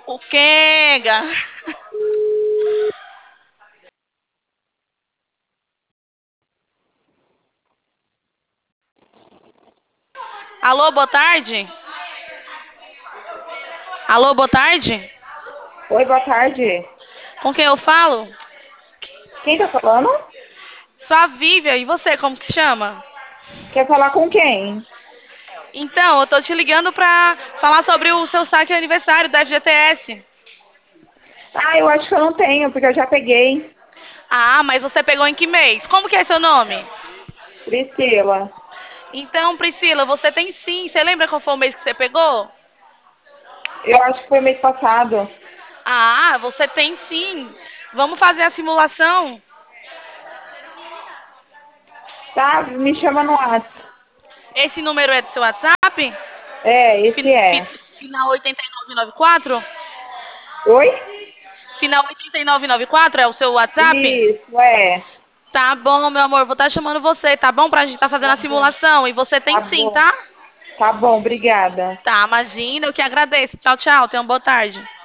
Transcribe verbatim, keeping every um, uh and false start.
O quê, Ga? Alô, boa tarde? Alô, boa tarde? Oi, boa tarde. Com quem eu falo? Quem tá falando? Sou a Vívia, e você, como que chama? Quer falar com quem? Então, eu tô te ligando pra falar sobre o seu saque de aniversário da F G T S. Ah, eu acho que eu não tenho, porque eu já peguei. Ah, mas você pegou em que mês? Como que é seu nome? Priscila. Então, Priscila, você tem sim. Você lembra qual foi o mês que você pegou? Eu acho que foi mês passado. Ah, você tem sim. Vamos fazer a simulação? Tá, me chama no WhatsApp. Esse número é do seu WhatsApp? É, esse Fin- fi- é. Final oitenta e nove noventa e quatro? Oi? Final oitenta e nove noventa e quatro é o seu WhatsApp? Isso, é. Tá bom, meu amor, vou estar chamando você, tá bom? Pra gente estar fazendo Tá a bom. simulação. E você tem Tá sim, bom. tá? Tá bom, obrigada. Tá, imagina, eu que agradeço. Tchau, tchau. Tenha uma boa tarde.